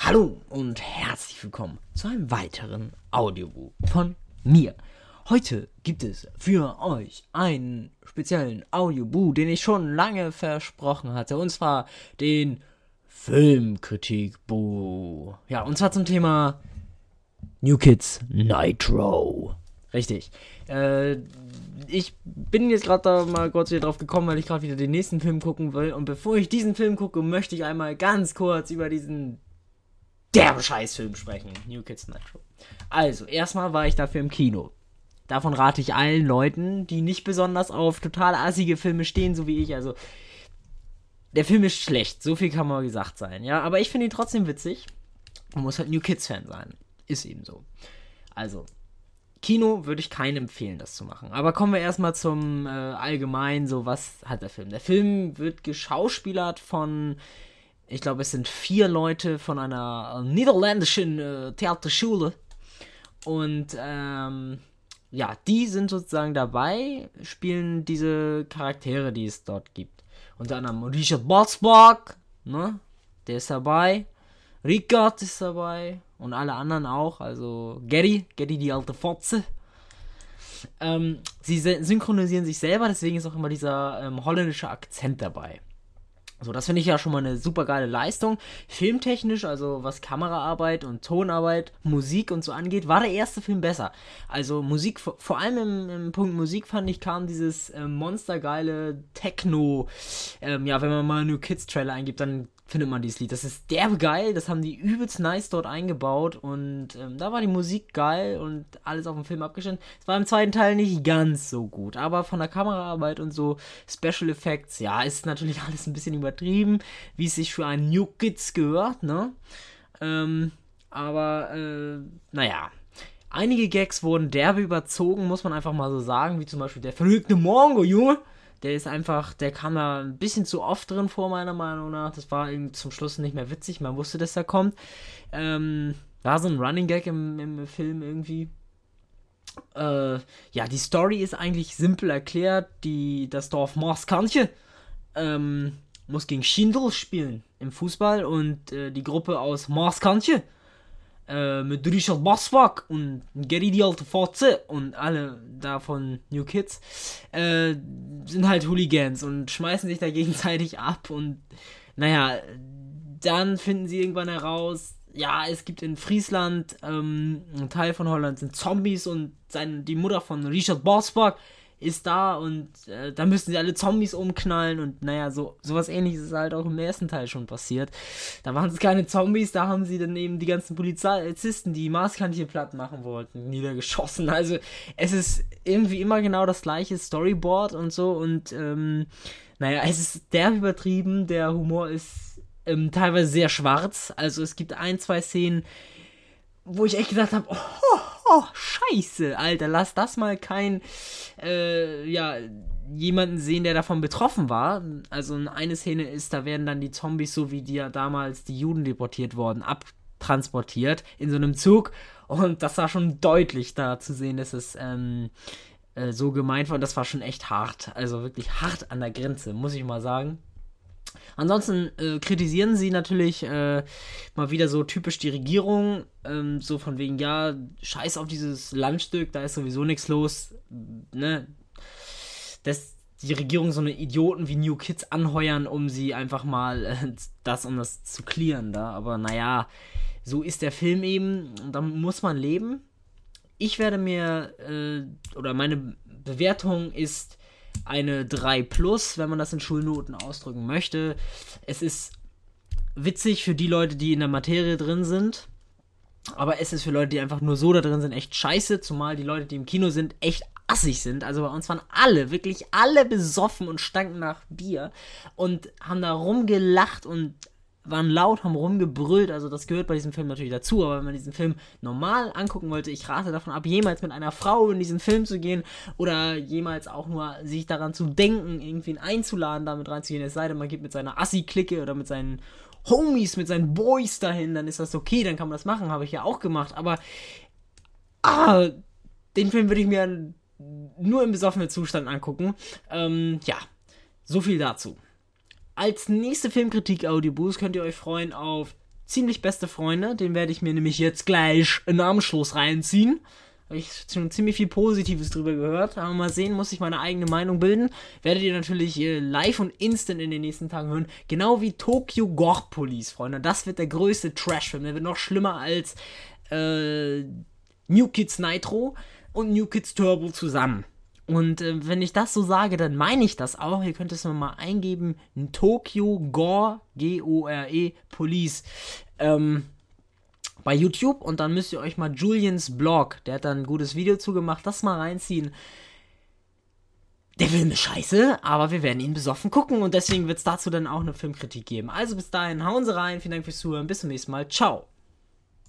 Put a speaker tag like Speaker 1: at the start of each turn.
Speaker 1: Hallo und herzlich willkommen zu einem weiteren Audiobuch von mir. Heute gibt es für euch einen speziellen Audiobuch, den ich schon lange versprochen hatte, und zwar den Filmkritikbuch. Ja, und zwar zum Thema New Kids Nitro. Richtig. Ich bin jetzt gerade da mal kurz wieder drauf gekommen, weil ich gerade wieder den nächsten Film gucken will. Und bevor ich diesen Film gucke, möchte ich einmal ganz kurz über diesen derbe Scheißfilm sprechen. New Kids Nitro. Also, erstmal war ich dafür im Kino. Davon rate ich allen Leuten, die nicht besonders auf total assige Filme stehen, so wie ich. Also, der Film ist schlecht. So viel kann mal gesagt sein. Ja, aber ich finde ihn trotzdem witzig. Man muss halt New Kids Fan sein. Ist eben so. Also, Kino würde ich keinem empfehlen, das zu machen. Aber kommen wir erstmal zum allgemein, so was hat der Film. Der Film wird geschauspielert von, ich glaube, es sind 4 Leute von einer niederländischen Theaterschule. Und ja, die sind sozusagen dabei, spielen diese Charaktere, die es dort gibt. Unter anderem Richard Botsbach, ne? Der ist dabei. Rickard ist dabei. Und alle anderen auch. Also Getty die alte Fotze. Sie synchronisieren sich selber, deswegen ist auch immer dieser holländische Akzent dabei. So, das finde ich ja schon mal eine super geile Leistung. Filmtechnisch, also was Kameraarbeit und Tonarbeit, Musik und so angeht, war der erste Film besser. Also Musik, vor allem im Punkt Musik fand ich, kam dieses monstergeile Techno. Ja, wenn man mal New Kids Trailer eingibt, dann findet man dieses Lied. Das ist derbe geil, das haben die übelst nice dort eingebaut und da war die Musik geil und alles auf dem Film abgestimmt. Es war im zweiten Teil nicht ganz so gut, aber von der Kameraarbeit und so Special Effects, ja, ist natürlich alles ein bisschen übertrieben, wie es sich für einen New Kids gehört, ne? Naja. Einige Gags wurden derbe überzogen, muss man einfach mal so sagen, wie zum Beispiel der verrückte Mongo, Junge. Der kam da ein bisschen zu oft drin vor, meiner Meinung nach. Das war zum Schluss nicht mehr witzig, man wusste, dass er kommt. War so ein Running Gag im Film irgendwie. Ja, die Story ist eigentlich simpel erklärt. Das Dorf Maaskantje muss gegen Schindel spielen im Fußball und die Gruppe aus Maaskantje mit Richard Botsbach und Getty die alte Fotze und alle da von New Kids sind halt Hooligans und schmeißen sich da gegenseitig ab und naja, dann finden sie irgendwann heraus, ja, es gibt in Friesland, ein Teil von Holland sind Zombies und die Mutter von Richard Botsbach ist da und da müssen sie alle Zombies umknallen und naja, sowas ähnliches ist halt auch im ersten Teil schon passiert. Da waren es keine Zombies, da haben sie dann eben die ganzen Polizisten, die Maaskantje platt machen wollten, niedergeschossen. Also es ist irgendwie immer genau das gleiche Storyboard und so und naja, es ist derb übertrieben, der Humor ist teilweise sehr schwarz, also es gibt 1-2 Szenen, wo ich echt gedacht habe, oh, scheiße, Alter, lass das mal jemanden sehen, der davon betroffen war. Also eine Szene ist, da werden dann die Zombies, so wie die ja damals die Juden deportiert wurden, abtransportiert in so einem Zug. Und das war schon deutlich da zu sehen, dass es so gemeint war. Und das war schon echt hart. Also wirklich hart an der Grenze, muss ich mal sagen. Ansonsten kritisieren sie natürlich mal wieder so typisch die Regierung, so von wegen, ja, scheiß auf dieses Landstück, da ist sowieso nichts los, ne, dass die Regierung so eine Idioten wie New Kids anheuern, um sie einfach mal um das zu clearen da, aber naja, so ist der Film eben, und da muss man leben. Ich werde mir, oder meine Bewertung ist eine 3+, wenn man das in Schulnoten ausdrücken möchte. Es ist witzig für die Leute, die in der Materie drin sind, aber es ist für Leute, die einfach nur so da drin sind, echt scheiße, zumal die Leute, die im Kino sind, echt assig sind. Also bei uns waren wirklich alle besoffen und stanken nach Bier und haben da rumgelacht und waren laut, haben rumgebrüllt, also das gehört bei diesem Film natürlich dazu, aber wenn man diesen Film normal angucken wollte, ich rate davon ab, jemals mit einer Frau in diesen Film zu gehen oder jemals auch nur sich daran zu denken, irgendwen einzuladen, damit reinzugehen, es sei denn, man geht mit seiner Assi-Clique oder mit seinen Homies, mit seinen Boys dahin, dann ist das okay, dann kann man das machen, habe ich ja auch gemacht, aber den Film würde ich mir nur im besoffenen Zustand angucken. Ja, so viel dazu. Als nächste Filmkritik-Audioboost könnt ihr euch freuen auf ziemlich beste Freunde. Den werde ich mir nämlich jetzt gleich in den Anschluss reinziehen. Habe ich schon ziemlich viel Positives drüber gehört. Aber mal sehen, muss ich meine eigene Meinung bilden. Werdet ihr natürlich live und instant in den nächsten Tagen hören. Genau wie Tokyo Gore Police, Freunde. Das wird der größte Trash-Film. Der wird noch schlimmer als New Kids Nitro und New Kids Turbo zusammen. Und wenn ich das so sage, dann meine ich das auch. Ihr könnt es mal eingeben. Tokyo Gore, Gore, Police. Bei YouTube. Und dann müsst ihr euch mal Julians Blog, der hat da ein gutes Video zugemacht, das mal reinziehen. Der Film ist scheiße, aber wir werden ihn besoffen gucken. Und deswegen wird es dazu dann auch eine Filmkritik geben. Also bis dahin, hauen Sie rein. Vielen Dank fürs Zuhören. Bis zum nächsten Mal. Ciao.